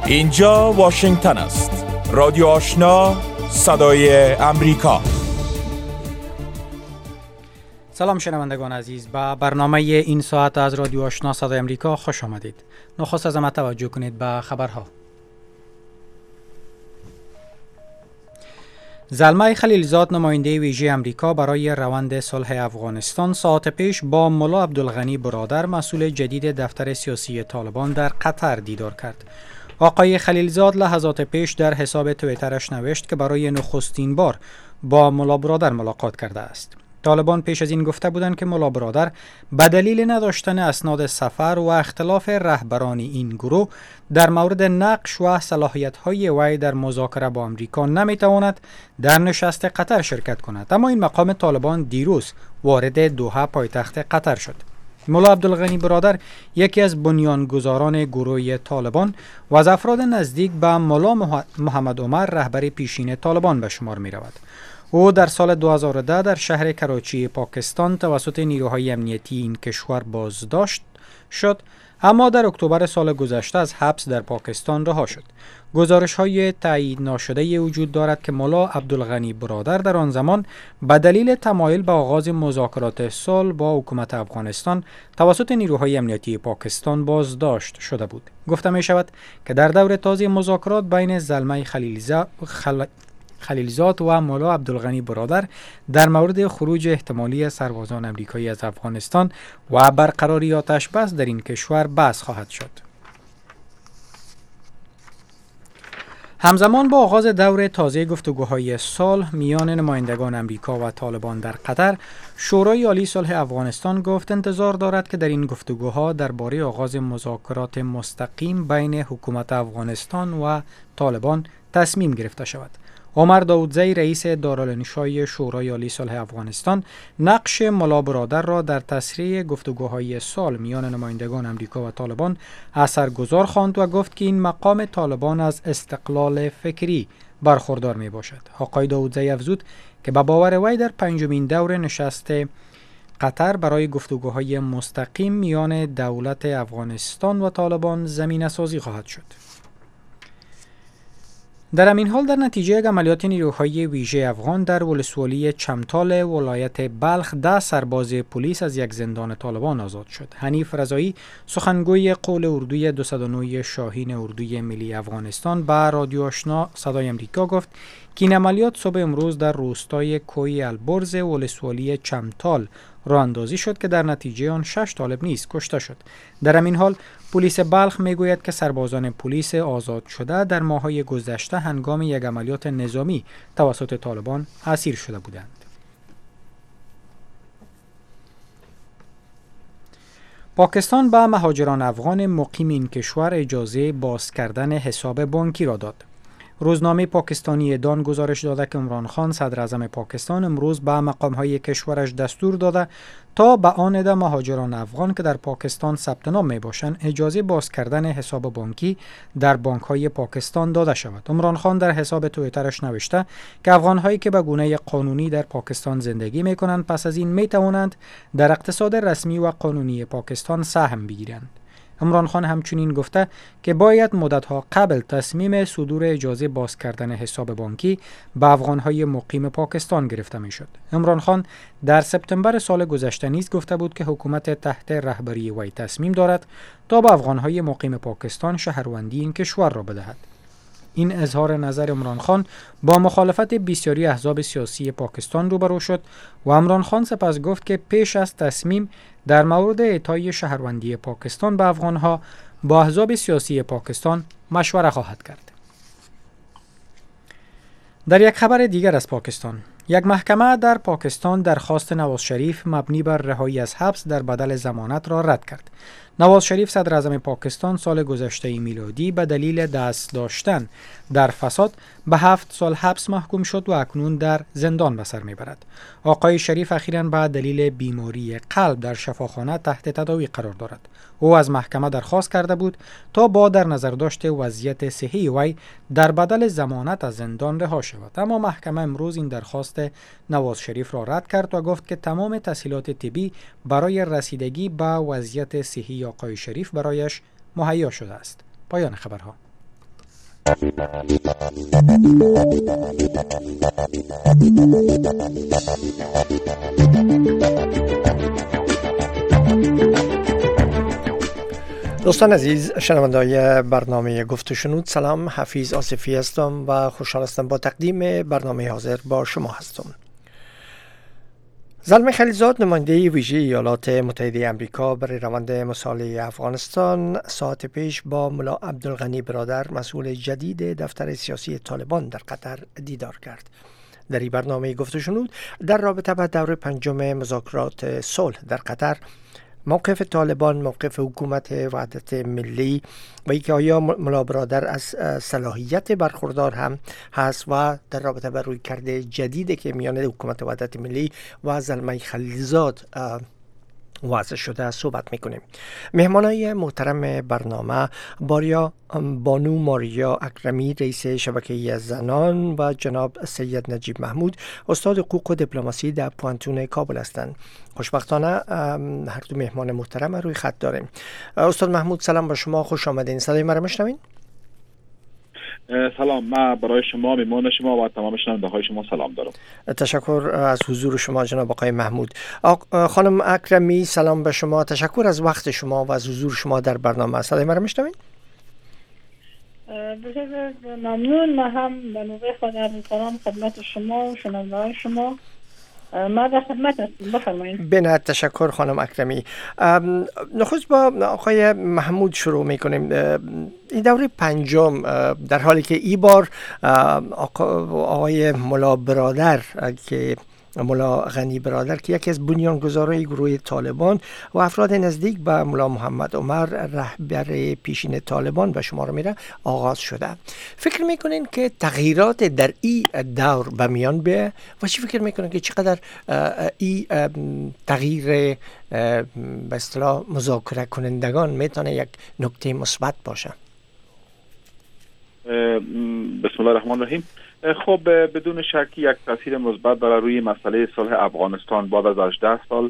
اینجا واشنگتن است. رادیو آشنا، صدای امریکا. سلام شنوندگان عزیز، به برنامه این ساعت از رادیو آشنا صدای امریکا خوش آمدید. نخست از ما توجه کنید به خبرها. زلمه خلیلزاد، نماینده ویژه امریکا برای روند صلح افغانستان، ساعت پیش با ملا عبدالغنی برادر، مسئول جدید دفتر سیاسی طالبان در قطر دیدار کرد. آقای خلیلزاد لحظات پیش در حساب توییترش نوشت که برای نخستین بار با ملا برادر ملاقات کرده است. طالبان پیش از این گفته بودند که ملا برادر به دلیل نداشتن اسناد سفر و اختلاف رهبران این گروه در مورد نقش و صلاحیت‌های وی در مذاکره با آمریکا نمی‌تواند در نشست قطر شرکت کند، اما این مقام طالبان دیروز وارد دوحه پایتخت قطر شد. ملا عبدالغنی برادر یکی از بنیانگذاران گروه طالبان و از افراد نزدیک به ملا محمد عمر، رهبر پیشین طالبان به شمار می رود. او در سال 2010 در شهر کراچی پاکستان توسط نیروهای امنیتی این کشور بازداشت شد، اما در اکتبر سال گذشته از حبس در پاکستان رها شد. گزارش‌های تایید ناشده وجود دارد که ملا عبدالغنی برادر در آن زمان به دلیل تمایل به آغاز مذاکرات صلح با حکومت افغانستان توسط نیروهای امنیتی پاکستان بازداشت شده بود. گفته می شود که در دور تازه مذاکرات بین زلمه خلیلزاد و ملا عبدالغنی برادر در مورد خروج احتمالی سربازان امریکایی از افغانستان و برقراری آتش بس در این کشور بحث خواهد شد. همزمان با آغاز دور تازه گفتگوهای صلح میان نمایندگان امریکا و طالبان در قطر، شورای عالی صلح افغانستان گفت انتظار دارد که در این گفتگوها درباره آغاز مذاکرات مستقیم بین حکومت افغانستان و طالبان تصمیم گرفته شود. عمر داودزی، رئیس دارالانشای شورای عالی صلح افغانستان، نقش ملا برادر را در تسریع گفتگوهای صلح میان نمایندگان امریکا و طالبان اثرگذار خواند و گفت که این مقام طالبان از استقلال فکری برخوردار می باشد. آقای داودزی افزود که به باور وی در پنجمین دور نشست قطر برای گفتگوهای مستقیم میان دولت افغانستان و طالبان زمینه سازی خواهد شد. در همین حال در نتیجه عملیات نیروهای ویژه افغان در ولسوالی چمتال ولایت بلخ 10 سرباز پلیس از یک زندان طالبان آزاد شد. حنیف رضایی، سخنگوی قول اردوی 209 شاهین اردوی ملی افغانستان، به رادیو آشنا صدای امریکا گفت که این عملیات صبح امروز در روستای کوی البرز ولسوالی چمتال راه اندازی شد که در نتیجه آن 6 طالب نیز کشته شد. در همین حال پلیس بلخ میگوید که سربازان پلیس آزاد شده در ماه‌های گذشته هنگام یک عملیات نظامی توسط طالبان اسیر شده بودند. پاکستان به مهاجران افغان مقیم این کشور اجازه باز کردن حساب بانکی را داد. روزنامه پاکستانی دان گزارش داده که عمران خان، صدر اعظم پاکستان، امروز به مقام‌های کشورش دستور داده تا به آن عده مهاجران افغان که در پاکستان ثبت نام می‌باشند اجازه باز کردن حساب بانکی در بانک‌های پاکستان داده شود. عمران خان در حساب توییترش نوشته که افغان‌هایی که به گونه قانونی در پاکستان زندگی می‌کنند پس از این می‌توانند در اقتصاد رسمی و قانونی پاکستان سهم بگیرند. عمران خان همچنین گفته که باید مدت‌ها قبل تصمیم صدور اجازه باز کردن حساب بانکی به افغان‌های مقیم پاکستان گرفته می‌شد. عمران خان در سپتامبر سال گذشته نیز گفته بود که حکومت تحت رهبری وی تصمیم دارد تا به افغان‌های مقیم پاکستان شهروندی این کشور را بدهد. این اظهار نظر عمران خان با مخالفت بسیاری احزاب سیاسی پاکستان روبرو شد و عمران خان سپس گفت که پیش از تصمیم در مورد اعطای شهروندی پاکستان به افغانها با احزاب سیاسی پاکستان مشوره خواهد کرد. در یک خبر دیگر از پاکستان، یک محکمه در پاکستان درخواست نواز شریف مبنی بر رهایی از حبس در بدل ضمانت را رد کرد. نواز شریف، صدر اعظم پاکستان، سال گذشته میلادی به دلیل دست داشتن در فساد به 7 سال حبس محکوم شد و اکنون در زندان به سر میبرد. آقای شریف اخیراً به دلیل بیماری قلب در شفاخانه تحت تداوی قرار دارد. او از محکمه درخواست کرده بود تا با در نظر داشت وضعیت صحی وی در بدل ضمانت از زندان رها شود، اما محکمه امروز این درخواست نواز شریف را رد کرد و گفت که تمام تسهیلات طبی برای رسیدگی به وضعیت صحی آقای شریف برایش مهیا شده است. پایان خبرها. دوستان عزیز، شنونده‌های برنامه گفت و شنود، سلام. حفیظ آصفی هستم و خوشحال هستم با تقدیم برنامه حاضر با شما هستم. زلمه خلیزاد، نماینده ویژه ایالات متحده آمریکا برای روند مصالحه افغانستان، ساعت پیش با ملا عبدالغنی برادر، مسئول جدید دفتر سیاسی طالبان در قطر دیدار کرد. در این برنامه گفت و شنود در رابطه با دور پنجم مذاکرات صلح در قطر، موقف طالبان، موقف حکومت وحدت ملی و اینکه آیا ملا برادر از صلاحیت برخوردار هم هست و در رابطه با رویکرد جدیدی که میان حکومت وحدت ملی و زلمه خلیزاد واضح شده صحبت میکنیم. مهمانای محترم برنامه بانو ماریا اکرمی، رئیس شبکه زنان، و جناب سید نجیب محمود، استاد حقوق و دیپلماسی در پوانتون کابل هستند. خوشبختانه هر دو مهمان محترم روی خط داریم. استاد محمود، سلام با شما، خوش آمدین. صدای ما رو میشنوین؟ سلام، من برای شما، میمان شما و تمام شنونده های شما سلام دارم. تشکر از حضور شما جناب آقای محمود. خانم اکرمی، سلام به شما، تشکر از وقت شما و از حضور شما در برنامه. صدای ما رو میشنوین؟ بسیار ممنون. من هم به نوبه خود عرض سلام خدمت شما و شنونده های شما. ما در خدمت هستیم، بفرمایید. بنهایت تشکر خانم اکرمی. نخست با آقای محمود شروع میکنیم. این دوره پنجم، در حالی که این بار آقای ملا برادر که ملا غنی برادر که یکی از بنیانگذاران گروه طالبان و افراد نزدیک به ملا محمد عمر رهبر پیشین طالبان به شمار میره، آغاز شده. فکر میکنین که تغییرات در این دور به میان بیه و چی فکر میکنین که چقدر این تغییر به اصطلاح مذاکره کنندگان میتونه یک نکته مثبت باشه؟ بسم الله الرحمن الرحیم. خب بدون شک یک تاثیر مثبت داره روی مسئله صلح افغانستان بعد از 18 سال.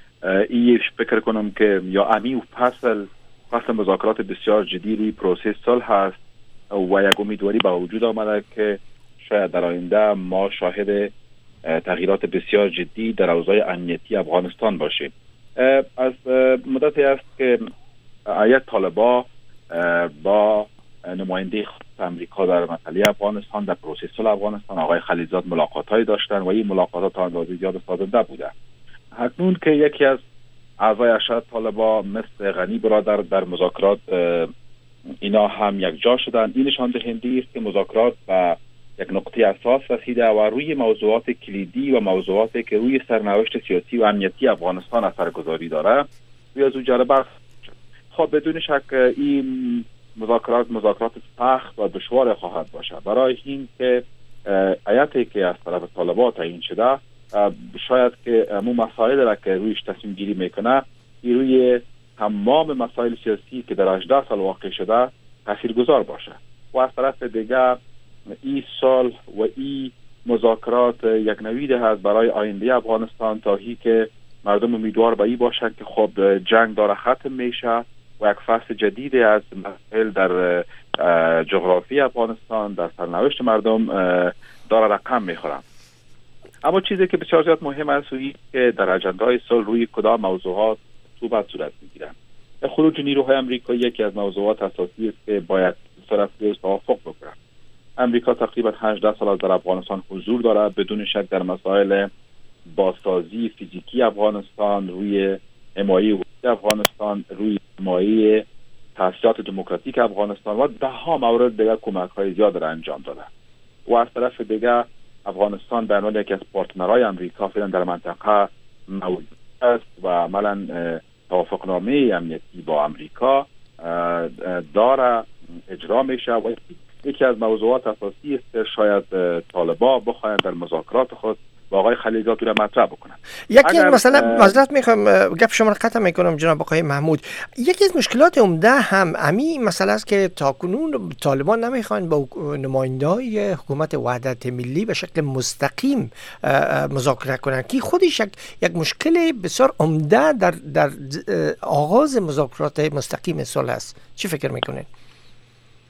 این فکر کنم که یا امی و فصل مذاکرات بسیار جدی پروسه صلح هست و یک امیدواری به وجود آمده که شاید در آینده ما شاهد تغییرات بسیار جدی در اوضاع امنیتی افغانستان باشیم. از مدتی است که ایت طالبان با نماینده امریکا در مسئله افغانستان، در پروسه صلح افغانستان، آقای خلیزاد ملاقات‌هایی داشتن و این ملاقاتات تا اندازه زیاد سازنده بوده. اکنون که یکی از اعضای اشراف طالبان مثل غنی برادر در مذاکرات اینا هم یک جا شدن، این نشان دهنده است که مذاکرات به یک نقطه اساس رسیده و روی موضوعات کلیدی و موضوعاتی که روی سرنوشت سیاسی و امنیتی افغانستان اثرگذاری داره روی از او جلب. خب بدون شک این مذاکرات سخت و دشوار خواهد باشه، برای این که ایتی که از طرف طالبان تعیین شده شاید که مو مسائل را که رویش تصمیم گیری میکنه روی تمام مسائل سیاسی که در 18 سال واقع شده تاثیرگذار باشه و از طرف دیگر این سال و این مذاکرات یک نوید هست برای آینده افغانستان تا هی که مردم امیدوار به این باشند که خب جنگ داره ختم میشه و یک فصل جدیدی از مسائل در جغرافی افغانستان، در سرنوشت مردم داره رقم میخورن. اما چیزی که بسیار زیاد مهم است که در اجندهای صلح روی کدام موضوعات صورت میگیرن. خروج نیروهای آمریکایی یکی از موضوعات اساسی است که باید طرف توافق بکنن. آمریکا تقریبا 18 سال از در افغانستان حضور داره، بدون شک در مسائل بازسازی فیزیکی افغانستان، روی حمایت افغانستان، روی حمایت تأسیسات دموکراتیک افغانستان و ده ها مورد دیگر کمک‌های زیاد را انجام داده. و از طرف دیگر افغانستان به عنوان یکی از پارتنرهای آمریکا فعلا در منطقه موجود است و عملاً توافقنامه امنیتی با آمریکا داره اجرا میشه و یکی از موضوعات اساسی است که شاید طالبان بخواهند در مذاکرات خود با آقای خلیزاد را مطرح بکنن. یکی مثلا معذرت میخوام گپ شما را قطع میکنم جناب آقای محمود، یکی از مشکلات عمده هم امی مسئله است که تاکنون طالبان نمیخوان با نماینده‌های حکومت وحدت ملی به شکل مستقیم مذاکره کنن که خودش یک مشکل بسیار عمده در آغاز مذاکرات مستقیم صلح است. چی فکر میکنین؟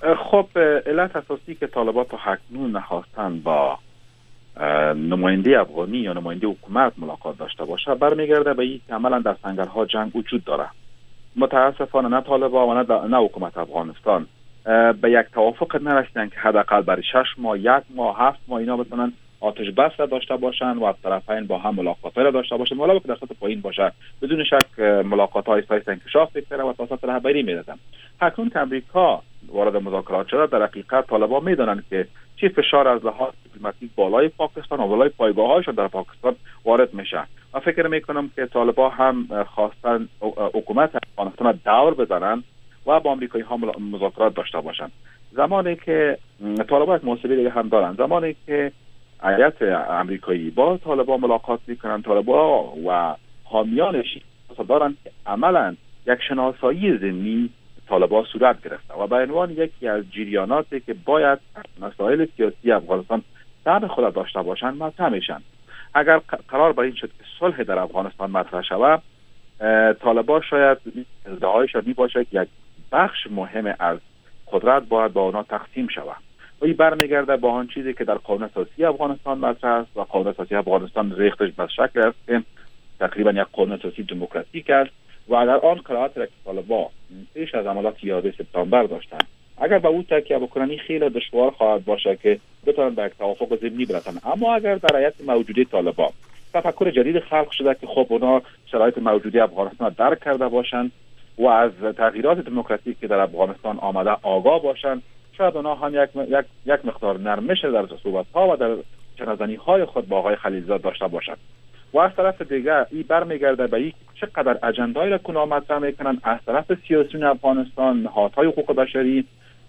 خب علت اساسی که طالبان تا اکنون نخواستن با نماینده افغانی یا نماینده حکومت ملاقات داشته باشه برمیگرده به اینکه عملا در سنگرها جنگ وجود داره. متاسفانه نه طالبان و نه حکومت افغانستان به یک توافق نرسیدن که حداقل برای 6 ماه، 1 ماه، 7 ماه اینا بتونن آتش بس را داشته باشن و از طرفین با هم ملاقات را داشته باشن، ولی که در سطح پایین باشه. بدون شک ملاقات های سایت انکشاف بکنه و توسط رهبری میدادن. اکنون که امریکا وارد مذاکرات شده، در حقیقت طالبان میدونن که چه فشار از لحاظ دیپلماتیک بالای پاکستان و بالای پایگاه‌هایشون در پاکستان وارد میشه و فکر میکنم که طالبان هم خواستن حکومت افغانستان دور بزنن و با آمریکایی ها مذاکرات داشته باشن. زمانی که طالبان موسیقی دیگه هم دارن، زمانی که هیئت آمریکایی با طالبان ملاقات میکنن، طالبان و حامیانش دارن که عملا یک شناسایی ضمنی طالبان صورت گرفته و به عنوان یکی از جریاناتی که باید مسائل سیاسی افغانستان در خود داشته باشن مطرح میشن. اگر قرار بر این شد که صلح در افغانستان مطرح شود، طالبان شاید ادعایش می باشه که یک بخش مهم از قدرت باید با اونا تقسیم شود و این برمیگرده با آن چیزی که در قانون اساسی افغانستان مطرح است و قانون اساسی افغانستان ریختش به شکل است که تقریبا یک قانون اساسی دموکراتیک است و اگر آن قرارات را که طالبان پیش از عملیات 11 سپتامبر داشتن اگر به او تکیه بکنن، این خیلی دشوار خواهد باشه که بتونن به یک توافق ضمنی برسن. اما اگر در هیئت موجوده طالبان تفکر جدید خلق شده که خب اونا شرایط موجوده افغانستان درک کرده باشن و از تغییرات دموکراتیک که در افغانستان آمده آگاه باشن، شاید اونا هم یک مقدار نرمش در صحبت‌ها و در چنازنی‌های خود با آقای خلیلزاد داشته باشند. و از طرف دیگر این برمیگرده به اینکه چقدر اجندایی را که مطرح میکنن از طرف سیاسیون افغانستان، نهادهای حقوق بشری،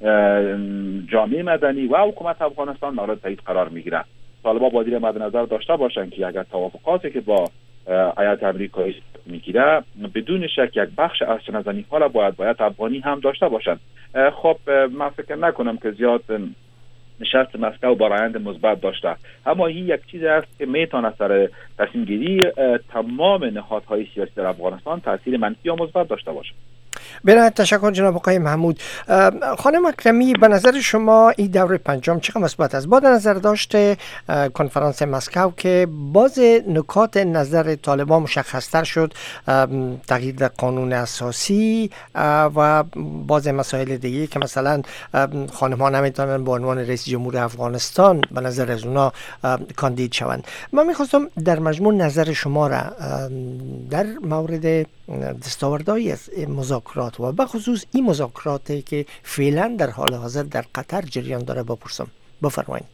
جامعه مدنی و حکومت افغانستان مورد تایید قرار میگیرند. طالبان باید مد نظر داشته باشند که اگر توافقاتی که با هیئت آمریکایی میگیره بدون شک یک بخش از چنازنی‌ها را باید افغانی هم داشته باشند. خب من فکر نکنم که زیاد نشست مسکو برآیند مثبت داشته، اما این یک چیز است که میتونه سر تصمیم گیری تمام نهادهای سیاسی در افغانستان تاثیر منفی یا مثبت داشته باشه. بنابراین تشکر جناب آقای محمود. خانم اکرمی، به نظر شما این دور پنجم چقدر مثبت است؟ با نظر داشته کنفرانس مسکو که باز نکات نظر طالبان مشخص‌تر شد، تغییر در قانون اساسی و باز مسائل دیگه که مثلا خانم‌ها نمیتونن به عنوان رئیس جمهور افغانستان به نظر از اونا کاندید شوند. من میخواستم در مجموع نظر شما را در مورد دستاوردهای از مذاکرات و به خصوص این مذاکراتی که فعلا در حال حاضر در قطر جریان داره بپرسم. بفرمایید.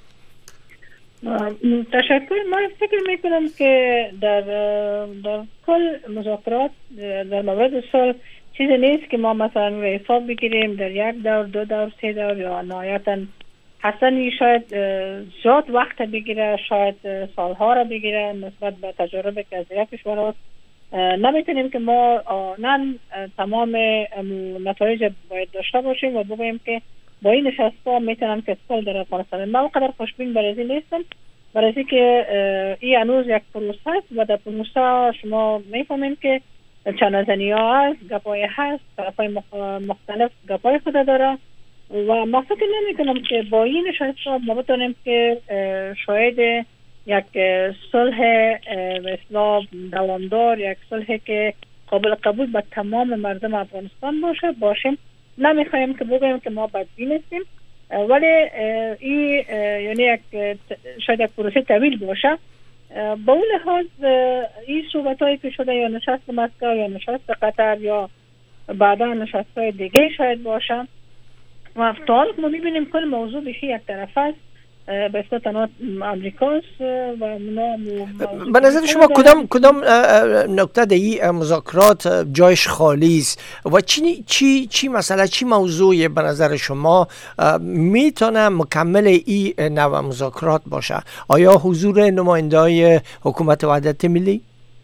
تشکر. من فکر میکنم که در کل مذاکرات در مورد صلح چیزی نیست که ما مثلا روی حساب بگیریم در 1 دور، 2 دور، 3 دور یا نهایتا حسنی شاید زیاد وقت بگیره، شاید سالها را بگیره نسبت به تجربه که از یک کشور نمیتونیم که ما آنن تمام نتایج باید داشته باشیم و بگوییم که با این نشست‌ها میتونم که صلح در افغانستان. من اونقدر خوشبین برای این نیستم، برای اینکه این هنوز یک پروسه است و در پروسه شما میفهمین که چنازنی‌ها هست، گپای هست، طرفای مختلف گپای خود داره و ما فکر نمیکنم که با این نشست‌ها ما بتونیم که شاید یک صلح به اصطلاح دوامدار، یک صلحی که قابل قبول به تمام مردم افغانستان باشیم. نمیخوایم که بگوییم که ما بدبین هستیم، ولی این یعنی شاید یک پروسه طویل باشه. با اون لحاظ این صحبت‌هایی که شده یا نشست مسکو یا نشست قطر یا بعدا نشست‌های دیگه شاید باشه و تا حالا ما می‌بینیم کل موضوع بشه یک طرف است، به اصطلاح تنها امریکاست و به نظر شما کدام نکته در این مذاکرات جایش خالی است و چی مسئله، چی موضوعی به نظر شما میتونه مکمل این نوع مذاکرات باشه؟ آیا حضور نماینده‌های حکومت وحدت ملی؟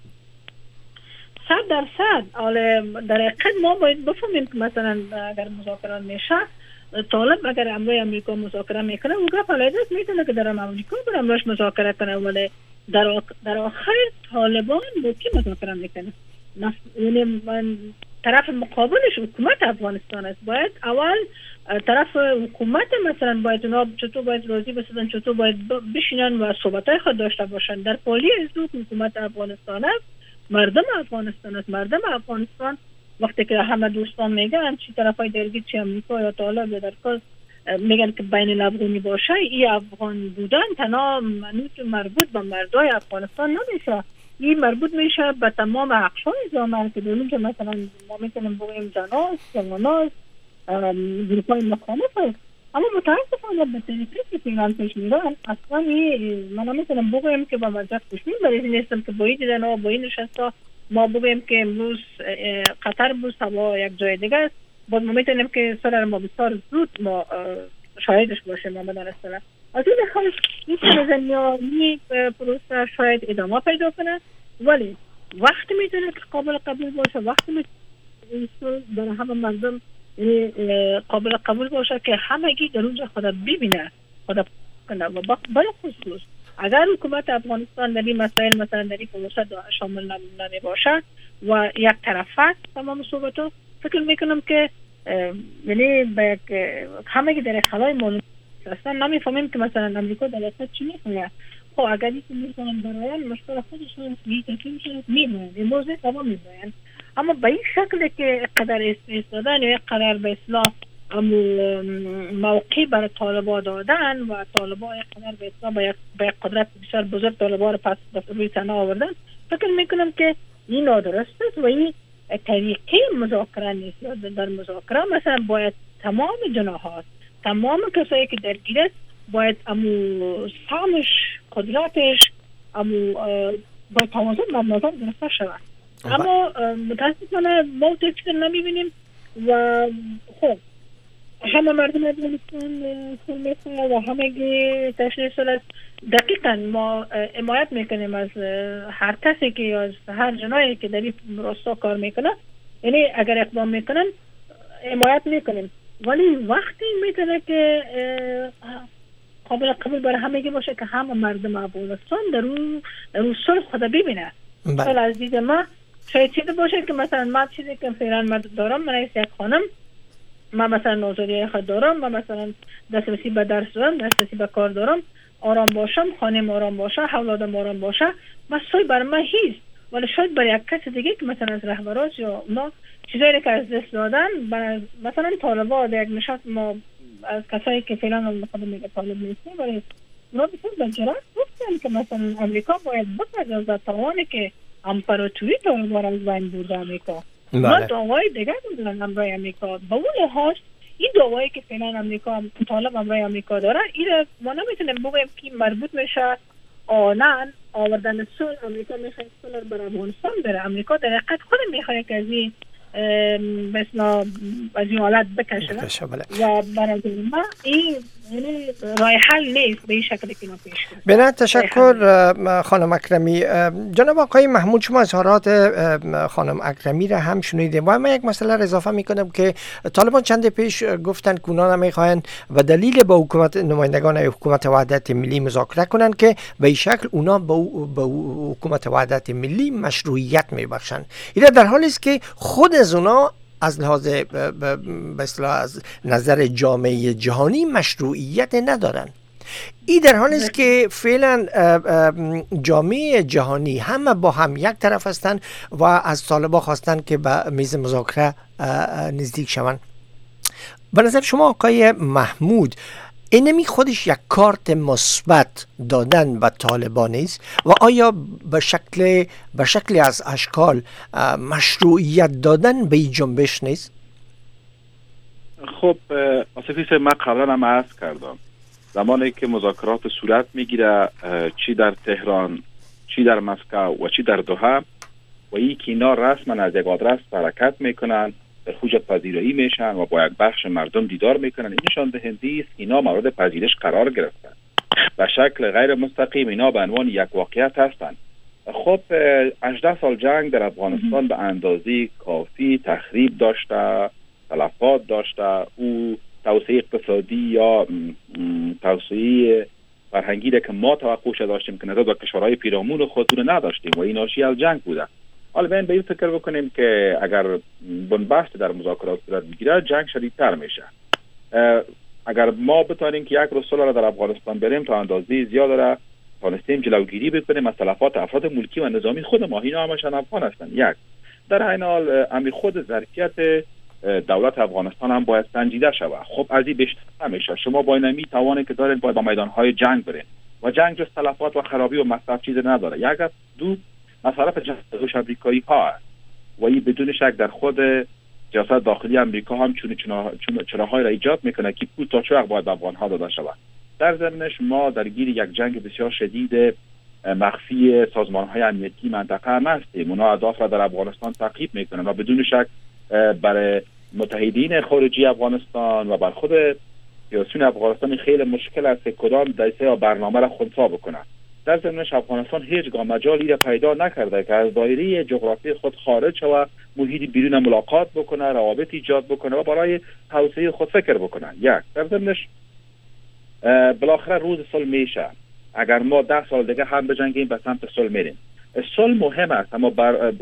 100%. در حقیقت ما باید بفهمیم که مثلا اگر مذاکرات میشه، طالب اگر امروی امریکا مذاکره میکنه او گپ علیده است، میتونه که در امریکا بر امروش مذاکره کنه، ولی در آخر طالبان با کی مذاکره میکنه؟ یعنی من طرف مقابلش حکومت افغانستان است. باید اول طرف حکومت مثلا باید اونا چطور باید راضی بشن، چطور باید بشینن و صحبتای خود داشته باشن. در پالی از حکومت افغانستان است، مردم افغانستان است. مردم افغانستان وقتی که همه دوستان میگن چی طرفای درگیر، چی امریکا یا طالب یا در کل میگن که بین الافغانی باشه، این افغان بودن تنها منوط مربوط به مردای افغانستان نمیشه، این مربوط میشه به تمام اقشار جامعه که دونیم که مثلا ما میتونیم بگویم زناست، جواناست، گروپای مختلف است. اما متاسفانه به طریقی که فیلان پیش میرن اصلا من نمیتونم بگویم که با مجرد کشمین برای نیستم که با این دیدن و با این نشسته ما بگویم که امروز قطر بود سوا یک جای دیگه است. باز ما میتونیم که سال ما بسیار زود ما شاهدش باشیم. ما بدن اصلا از این خواهش این پروسه شاید ادامه پیدا کنه، ولی وقتی میتونه که قابل قبول باشه، وقتی میتونه در همه مردم قابل قبول باشه که همگی در اونجا خدا ببینه، خدا کنه. و برای خصوص اگر حکومت افغانستان در این مسائل مثلا در این پروسه شامل نمی باشه و یک طرفه تمام صحبتو، فکر میکنم که یعنی همگی در خلای معلوم اصلا نمیفهمیم که مثلا امریکا در اصلا چی میکنه. خب اگر این میکنن برایان مشکل خودشون تکلیفشون میباین، این موضوع تمام میباین. اما به این شکل که قدر اسپیس دادن یا قدر به اصلاح موقعی برای طالبا دادن و طالبا قدر به اصلاح به یک قدرت بسیار بزرگ طالبا رو پس روی تنها آوردن، فکر میکنم که این نادرست است و این طریقه مذاکره نیست. در مذاکره مثلا باید تمام جناحات، تمام کسایی که درگیر است باید سامش قدرتش باید توازن در نظر گرفته شود. اما متاسفانه ما تکثیر نمیبینیم و خب همه مردم افغانستان سلمیخه و همگی تشریح سلست. دقیقا ما حمایت میکنیم از هر کسی که از هر جنایی که در این راستا کار میکنه، یعنی اگر اقدام میکنن حمایت میکنیم، ولی وقتی میتونه که قابل قبول برای همگی باشه که همه مردم افغانستان در اون صلح خدا ببینه. مثلا از دید ما شاید چیزی باشه که مثلا ما چیزی که فعلا من دارم، من یک خانم، من مثلا نوزادی خود دارم، من مثلا دسترسی به درس دارم، دسترسی به کار دارم، آرام باشم، خانم آرام باشه، اولادم آرام باشه، مسئول بر من هیست. ولی شاید برای یک کس دیگه که مثلا از رهبرات یا اونا چیزایی که از دست دادن، مثلا طالبا در یک نشست ما از کسایی که فعلا خود میگه طالب نیستیم، ولی اونا بسیار بجرات گفتن که مثلا امریکا باید بپردازد توانی که امپراتوری طالبا را از بین برده امریکا. ما دعوای دیگه بودن امرای امریکا. با اون لحاظ این دعوایی که فعلا امریکا طالب امرای امریکا داره، این ما نمیتونیم بگویم که مربوط میشه آنان آوردن صلح. امریکا میخواد صلح برای افغانستان بره. امریکا در حقیقت خود میخواد که از این مثلا از این حالت بکشه و برای ما این رای حل نیست به این شکلی که ما پیش کنیم. بنا تشکر خانم اکرمی. جناب آقای محمود، شما اظهارات خانم اکرمی را هم شنیدیم و من یک مسئله را اضافه میکنم که طالبان چند پیش گفتن که اونا نمیخواین و دلیل با حکومت نمایندگان حکومت وحدت ملی مذاکره کنن که به این شکل اونا به حکومت وحدت ملی مشروعیت میبخشن. این در حالی است که خود از اونا از لحاظ به اصطلاح از نظر جامعه جهانی مشروعیت ندارن. این در حالی است که فعلا جامعه جهانی همه با هم یک طرف هستند و از طالبان خواستن که به میز مذاکره نزدیک شوند. به نظر شما آقای محمود اینمی خودش یک کارت مثبت دادن به طالبان است و آیا به شکل از اشکال مشروعیت دادن به این جنبش نیست؟ خب آصفی من قبلا هم عرض کردم زمانی که مذاکرات صورت میگیره چی در تهران، چی در مسکو و چی در دوحه و این که اینا رسما از یک آدرس حرکت میکنن، در حجت پذیرایی میشن و با یک بخش مردم دیدار میکنن، این نشان دهنده است اینا مورد پذیرش قرار گرفتن. به شکل غیر مستقیم اینا به عنوان یک واقعیت هستند. خب 18 سال جنگ در افغانستان به اندازه کافی تخریب داشته، تلفات داشته، او توسعه اقتصادی یا توسعه فرهنگی که ما توقعش داشتیم که نسبت به کشورهای پیرامون خودمون نداشتیم و این ناشی از جنگ بوده. حالا بیاین به این فکر بکنیم که اگر بنبست در مذاکرات صورت بگیره جنگ شدیدتر میشه. اگر ما بتونیم که یک روز صلح را در افغانستان بریم تا اندازه زیاد را تونستیم جلوگیری بکنیم از تلفات افراد ملکی و نظامی خود ما، اینا همشان افغان هستند. یک در این حال امی خود ظرفیت دولت افغانستان هم باید سنجیده شود. خب از این بیشتر نمیشه. شما با اینمی توانی که دارین باید با میدانهای جنگ برین و جنگ جز تلفات و خرابی و مصرف چیز نداره. یک دو مصرف جنگ امریکایی ها است و این بدون شک در خود سیاست داخلی امریکا هم چراهای را ایجاد میکنه که پول تا چه وقت باید به افغان ها داده شود. در ضمنش ما درگیر یک جنگ بسیار شدید مخفی سازمان های امنیتی منطقه هم هستیم. اونا اهداف را در افغانستان تعقیب میکنن و بدون شک برای متحدین خارجی افغانستان و بر خود سیاسیون افغانستان خیلی مشکل است که کدام دسته یا برنامه را خنثی بکنن. در ضمنش افغانستان هیچگاه مجالی را پیدا نکرده که از دایره جغرافی خود خارج شود، محیط بیرون ملاقات بکنه، روابط ایجاد بکنه و برای توسعه خود فکر بکنه. یک در ضمنش بالاخره روز صلح میشه. اگر ما 10 سال دیگه هم بجنگیم به سمت صلح میریم. صلح مهم است، اما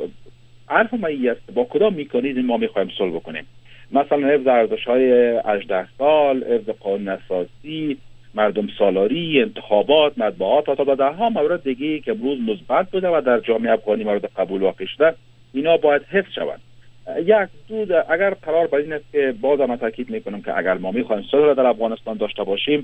عرف ما است با کدام مکانیزم ما میخوایم صلح بکنیم. مثلا حفظ ارزش‌های 18 سال، حفظ قانون اساسی، مردم سالاری، انتخابات، مطبوعات تا ده ها مورد دیگه که امروز مثبت بوده و در جامعه افغانی مورد قبول واقع شده، اینا باید حفظ شوند. یک دو اگر قرار بر این است که باز هم تاکید میکنم که اگر ما میخوایم صلح در افغانستان داشته باشیم،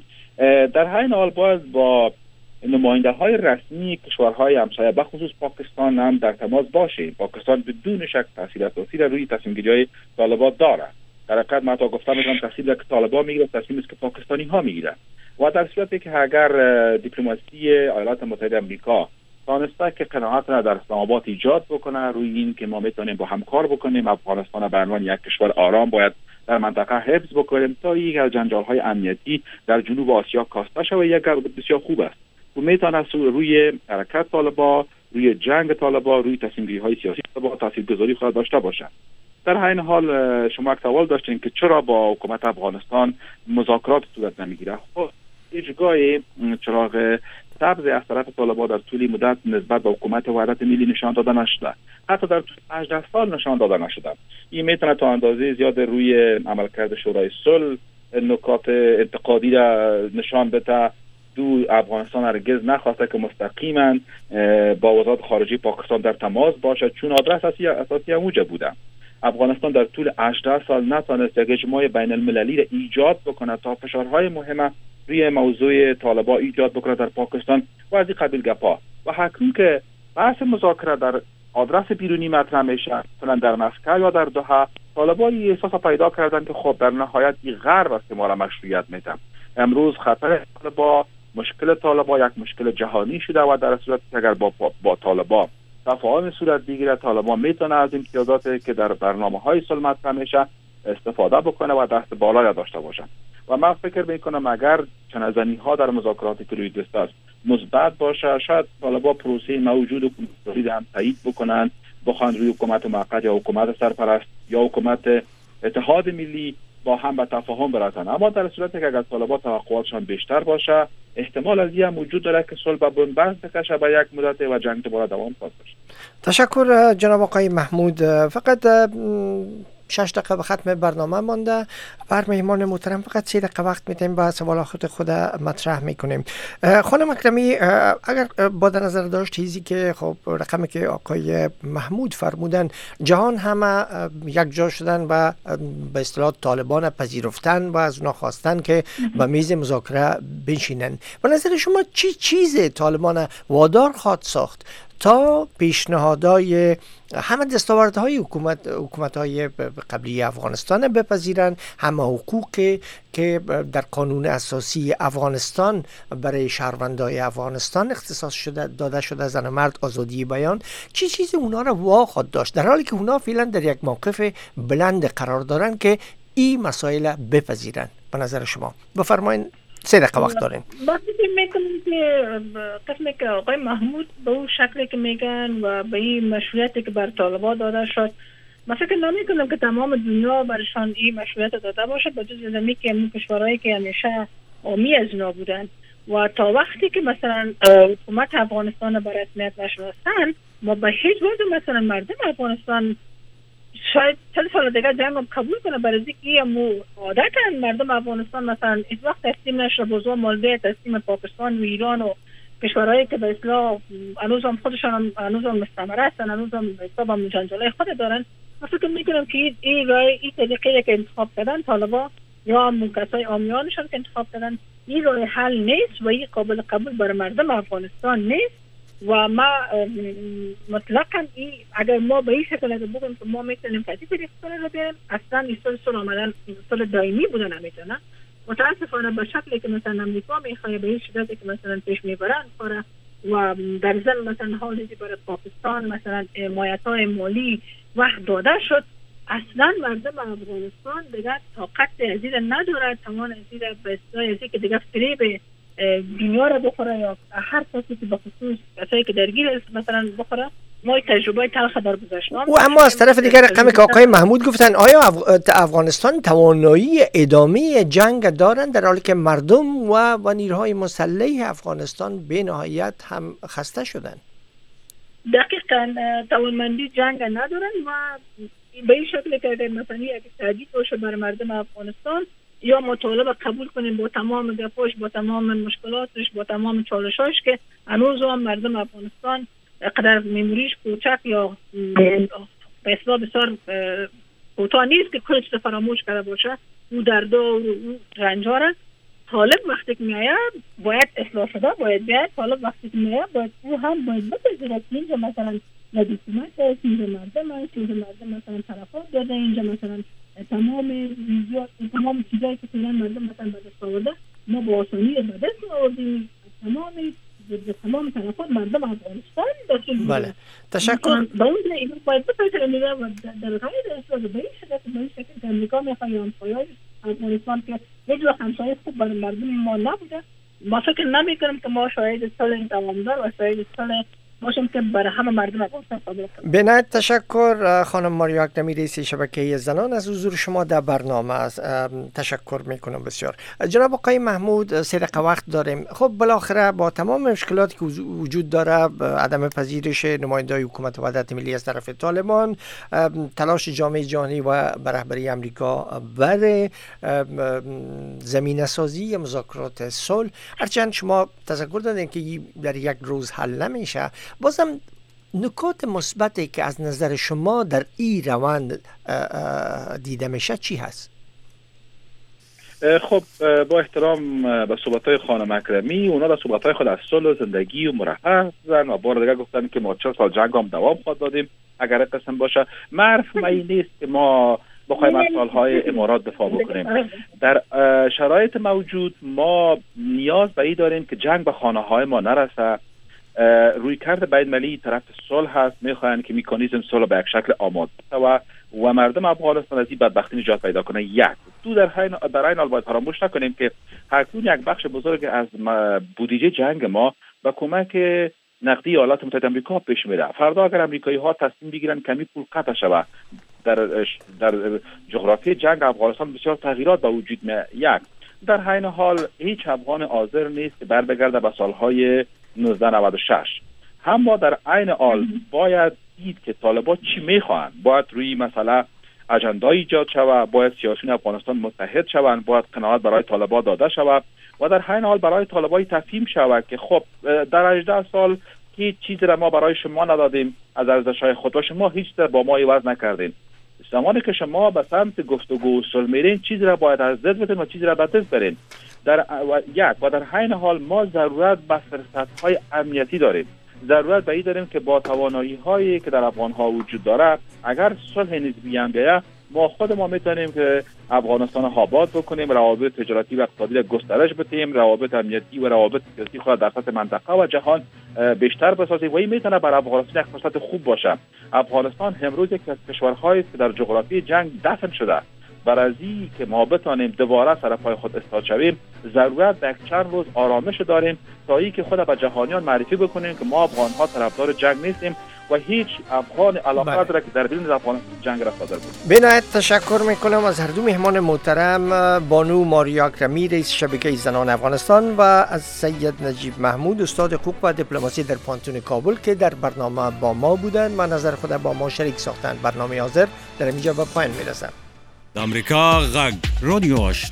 در همین حال باید با نماینده های رسمی کشورهای همسایه به خصوص پاکستان هم در تماس باشیم. پاکستان بدون شک تاثیر اساسی روی تصمیم گیری طالبان داره. در حقیقت من تا گفتم میگم تصمیم که طالبان میگیره تصمیمی است که پاکستانی ها میگیرن و در صورتی که اگر دیپلماسی ایالات متحده آمریکا تانسته که قناعت را در اسلام آباد ایجاد بکنه روی این که ما میتونیم با هم کار بکنیم، افغانستان به عنوان یک کشور آرام باید در منطقه حفظ بکنیم تا یک از جنجال‌های امنیتی در جنوب آسیا کاسته شود، یک بسیار خوب است و میتونه روی حرکت طالبان، روی جنگ طالبان، روی تصمیم‌گیری‌های سیاسی طالبان تاثیرگذاری خواهد داشته باشد. در همین حال شما سوال داشتین که چرا با حکومت افغانستان مذاکرات صورت نمیگیره. خب هیچگاه چراغ سبز از طرف طالبان در طول مدت نسبت به حکومت وحدت ملی نشان داده نشده، حتی در 18 سال نشان داده نشده. این میتونه تا اندازه زیاد روی عملکرد شورای صلح نکات انتقادی را نشان بده. دو افغانستان هرگز نخواسته که مستقیما با وزارت خارجه پاکستان در تماس باشد، چون آدرس اساسی موجب بوده. افغانستان در طول 18 سال نتونست یک اجماع بین المللی را ایجاد بکنه تا فشارهای مهمه روی موضوع طالبان ایجاد بکنه در پاکستان و از این قبیل گپا. و حکم که بحث مذاکره در آدرس بیرونی مطرح میشه، مثلا در مسکو یا در دوحه، طالبان احساس پیدا کردن که خب در نهایت این غرب است که ما را مشروعیت میده. امروز خطر طالبان، مشکل طالبان یک مشکل جهانی شده و در صورتی که اگر با طالبان تفاهم صورت بگیره، طالبان میتونه از امتیازاتی که در برنامه‌های صلح مطرح میشه استفاده بکنه و دست بالایی داشته باشه. و من فکر میکنم اگر چنزنی‌ها در مذاکراتی که روی دست است مثبت باشه، شاید طالبان پروسه موجود حکومتی هم تایید بکنن، بخوان روی حکومت موقت یا حکومت سرپرست یا حکومت اتحاد ملی با هم به تفاهم برسن. اما در صورتی که اگر طالبان توقعاتشان بیشتر باشه، احتمال از این موجود داره که صلح به بنبست بکشه به یک مدت و جنگ دوباره دوام خواهد داشت. تشکر جناب آقای محمود. فقط 6 دقیقه به ختم برنامه مانده. بر مهمان محترم فقط 3 دقیقه وقت میتیم با سوالات خود مطرح میکنیم. خانم اکرمی، اگر با در نظر داشت چیزی که خب رقمی که آقای محمود فرمودن، جهان همه یک جا شدن و به اصطلاح طالبان پذیرفتن و از اونا خواستن که به میز مذاکره بنشینن، به نظر شما چی چیز طالبان وادار خواهد ساخت تا پیشنهادهای همه دستاوردهای حکومت‌های قبلی افغانستان بپذیرن، همه حقوقی که در قانون اساسی افغانستان برای شهروندان افغانستان اختصاص داده شده، زن و مرد، آزادی بیان، چی چیزی اونا را واخواد داشت، در حالی که اونا فعلا در یک موقف بلند قرار دارن که این مسائل بپذیرن؟ به نظر شما بفرمایید، 3 دقیقه وقت دارین. وقتی که میکنم که قسمی که آقای محمود به اون شکلی که میگن و به این مشروعیتی که بر طالبان داده شد، من فکر نمیکنم که تمام دنیا برشان این مشروعیت داده باشه، به جز زمینی که این کشورهایی که همیشه حامی از اینا بودن و تا وقتی که مثلا حکومت افغانستان به رسمیت نشناسن، ما به هیچ وجه مثلا مردم افغانستان شاید 40 سال دیگه جنگ هم قبول کنه، برای اینکه مو عادتاً مردم افغانستان مثلا هیچ وقت تسلیم نشه بزرگ مالده تسلیم پاکستان و ایران و کشورهایی که به اصطلاح هنوز هم خودشان هنوز هم مستعمره هستن، هنوز هم حساب هم جنجالای خود دارن. من فکر میکنم که این راه این طریقی که انتخاب کردن طالبا یا کسای عامیانشان که انتخاب کردن این راه حل نیست و این قابل قبول برای مردم افغانستان نیست و ما مطلقاً اگر ما به این شکل بگیم که ما میتونیم کسی طریقه رو بیاریم، اصلا این سال آمدن سال دائمی بودن نمیتونه. متاسفانه به شکلی که مثلا امریکا میخواد به این شکلی که مثلا پیش میبرن کاره و در ضمن مثلا حالی برای پاکستان مثلا حمایت‌های مالی وقت داده شد، اصلا مردم افغانستان دیگه طاقت ازید نداره، توان ازید به اصطلاح ازید که دیگه فریب دنیا رو بخوره یا هر کسی که بخصوص کسایی که درگیر است مثلا بخوره. ما تجربه تلخ در گذشته و اما از طرف دیگر رقمی که آقای محمود گفتن آیا افغانستان توانایی ادامه جنگ دارن در حالی که مردم و نیروهای مسلح افغانستان به نهایت هم خسته شدن؟ دقیقاً توانمندی جنگ ندارن و به این شکل که مثلا اگه تهدید باشه برای مردم افغانستان یا مطالبه قبول کنیم با تمام گپاش، با تمام مشکلاتش، با تمام چالشاش که هنوز هم مردم افغانستان قدر میموریش کوچک یا به اصطلاح بسیار کوتاه نیست که کلش فراموش کرده باشه، او دردا و رنجاره. طالب وقتی که میآید باید اصلاح شده باید بیاید، طالب وقتی که میآید باید او هم باید بپذیره که اینجا مثلا ندیسیمت هست، اینجا مردم هست، اینجا مردم مثلا طرفات داده، اینجا مثلا تمام چیزایی که فعلا مردم مثلا به دست آورده ما با آسانی به دست آوردیم، تمام طرفات مردم افغانستان داشتیم. بله تشکر. باید این باید بپذیره میره و در غیر اصلاح به این شکل که امریکا میخواد همسایه‌های افغانستان که هیچ وقت همسایه خوب برای مردم ما نبوده، ما فکر نمی‌کنم که ما شاهد سال دوامدار و شاهد سال باشیم که برای همه مردم افغانستان قابل قبول. به نهایت تشکر خانم ماریا اکدمی رئیس شبکه زنان از حضور شما در برنامه. تشکر میکنم بسیار. جناب آقای محمود 3 دقیقه وقت داریم. خب بالاخره با تمام مشکلاتی که وجود داره، عدم پذیرش نمایندگان حکومت وحدت ملی از طرف طالبان، تلاش جامعه جهانی و رهبری امریکا برای زمینه سازی مذاکرات صلح، هرچند شما تذکر دادین که در یک روز حل نمیشه، بازم نکات مثبتی که از نظر شما در این روند دیده میشه چی هست؟ خب با احترام به صحبت‌های خانم اکرمی، اونا در صحبت‌های خود از صلح و زندگی و مرفه زدن و بار دیگه گفتن که ما 4 سال جنگ هم دوام خواهد دادیم اگر قسم باشه. مفهوم این نیست که ما بخوایم از سالهای امارات دفاع بکنیم. در شرایط موجود ما نیاز به این داریم که جنگ به خانه‌های ما نرسه. روی کرد بین ملی طرف صلح هست، میخواین که مکانیزم صلح به یک شکل آماده و مردم افغانستان از این بدبختی نجات پیدا کنه. یک دو در این حال باید فراموش نکنیم که هرکون یک بخش بزرگ از بودجه جنگ ما به کمک نقدی ایالات متحده آمریکا پیش میره. فردا اگر امریکایی ها تصمیم بگیرن کمی پول قطع شود، در جغرافی جنگ افغانستان بسیار تغییرات به وجود میاد. یک در حین حال هیچ افغان حاضر نیست که بر بگرده به سالهای 1996. اما در عین حال باید دید که طالبان چی میخوان. باید روی مسئله اجندا ایجاد شود، باید سیاسیون افغانستان متحد شوند، باید قناعت برای طالبان داده شود و در عین حال برای طالبان تفهیم شود که خب در 18 سال هیچ چیزی را ما برای شما ندادیم، از ارزش‌های خود و شما هیچ چیز با ما عوض نکردین. زمانی که شما به سمت گفتگو و صلح میرین چیزی را باید از دست بدین و چیزی را به دست برین. در حین حال ما ضرورت به فرصت‌های امنیتی داریم. ضرورت به این داریم که با توانایی‌هایی که در افغان‌ها وجود داره اگر صلح نسبی هم بیاید ما خود میتونیم که افغانستان آباد بکنیم، روابط تجارتی و اقتصادی را گسترش بدیم، روابط امنیتی و روابط سیاسی خود در سطح منطقه و جهان بیشتر بسازیم و این میتونه برای افغانستان یک فرصت خوب باشه. افغانستان امروز یکی از کشورهایی است که در جغرافی جنگ دفن شده. برای که ما بتانیم دوباره سر پای خود استاد شویم ضرورت به چند روز آرامش داریم تا اینکه خود به جهانیان معرفی بکنیم که ما افغان‌ها طرفدار جنگ نیستیم و هیچ افغان علاقه داره که در بیرون افغانستان جنگ را صادر کنه. بنایت تشکر میکنم از هر دو مهمان محترم، بانو ماریا اکرمی رئیس شبکه زنان افغانستان و از سید نجیب محمود استاد حقوق و دیپلماسی در پانتون کابل که در برنامه با ما بودند. من نظر خود با ما شریک ساختن. برنامه حاضر در اینجا به پایان میرسم. آمریکا غږ رادیو